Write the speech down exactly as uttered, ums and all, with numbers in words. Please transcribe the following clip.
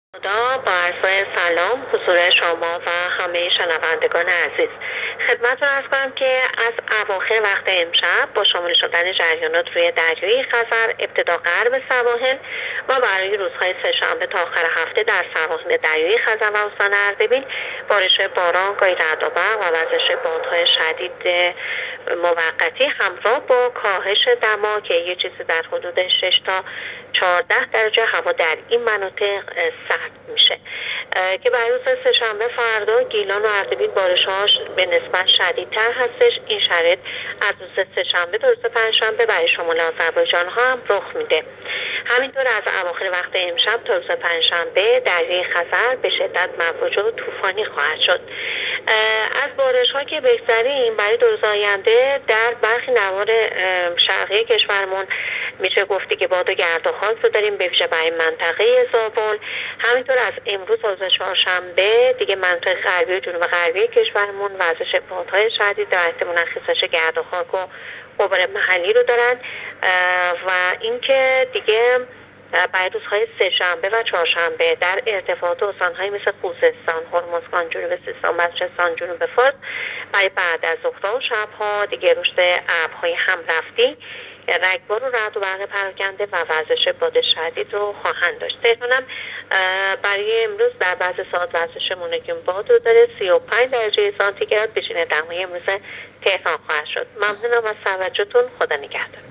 خدا با عرض سلام حضور شما و همه شنوندگان عزیز خدمتتون عرض کنم که از اواخر وقت امشب با شامل شدن جریانات روی دریای خزر ابتدا غرب سواحل و برای روزهای سه‌شنبه تا آخر هفته در سواحل دریای خزر و استان اردبیل بارش باران گاهی رعد و برق و وزش بادهای شدید موقتی همراه با کاهش دما که یه چیزی در حدود شش تا چهارده درجه هوا در این مناطق سرد میشه که برای روز سه‌شنبه فردا گیلان و اردبیل بارش‌هاش به نسبت شدیدتر هستش. این شرایط از روز سه‌شنبه تا روز پنجشنبه برای شمال آذربایجان ها هم رخ میده. همینطور از اواخر وقت امشب تا روز پنجشنبه دریای خزر به شدت موج و طوفانی خواهد شد. از بارش ها که بگذریم برای دو روز آینده در برخی نواحی شرقی کشورمون میشه گفتی که باد و گرد و خاک رو داریم، به ویژه برای منطقه زابل. همینطور از امروز تا روز چهارشنبه دیگه منطقه غربی و جنوب غربی کشورمون وزش بادهای شدید و احتمالاً خیزش گرد و خاک و غبار محلی رو دارن و اینکه دیگه برای روزهای سه‌شنبه و چهارشنبه در ارتفاعات استان‌های مثل خوزستان، هرمزگان، جنوب سیستان، بلوچستان، جنوب فارس برای بعد از ظهرها و شب‌ها دیگه رشد ابرهای هم رفتی، رگبار و رعد و برق پراکنده و وزش باد شدید رو خواهند داشت. تهران هم برای امروز در بعض ساعات وزش مونگین باد رو داره. سی و پنج درجه سانتیگراد بشینه دمای امروز تهران خواهد شد. ممنونم از توجهتون. خدا نگهدار.